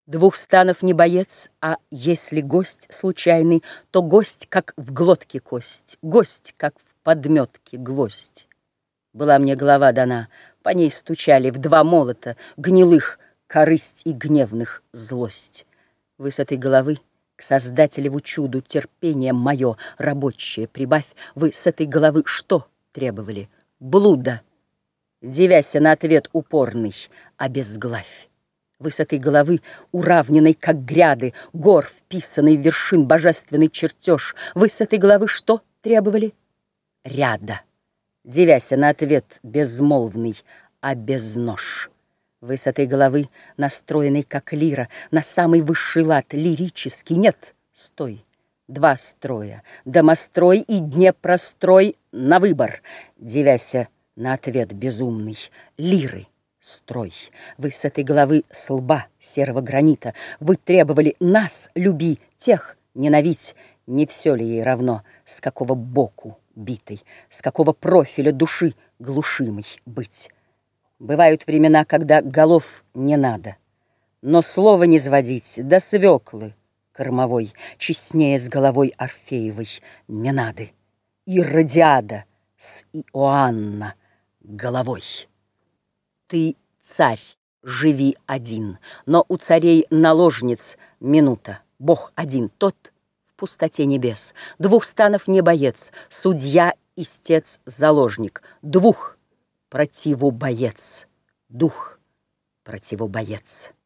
Двух станов не боец, а если гость случайный, то гость, как в глотке кость, гость, как в подметке гвоздь. Была мне голова дана, по ней стучали в два молота гнилых корысть и гневных злость. Вы с этой головы к Создателеву чуду терпение мое рабочее прибавь. Вы с этой головы что требовали? Блуда. Дивяся на ответ упорный, обезглавь. Вы с этой головы, уравненной, как гряды, гор, вписанный в вершин божественный чертеж, вы с этой головы что требовали? Ряда. Дивяся на ответ безмолвный, обезнож. Вы с этой головы, настроенной, как лира, на самый высший лад, лирический. Нет, стой. Два строя, домострой и Днепрострой на выбор. Дивяся на ответ безумный, лиры. Строй. Вы с этой головы с лба серого гранита. Вы требовали нас, люби, тех ненавидь. Не все ли ей равно, с какого боку битой, с какого профиля души глушимой быть? Бывают времена, когда голов не надо, но слово не сводить до свеклы кормовой, честнее с головой Орфеевой Менады и Радиада с Иоанна головой. Ты царь, живи один, но у царей-наложниц минута. Бог один, тот в пустоте небес. Двух станов не боец, судья, истец, заложник. Двух противобоец, дух противобоец.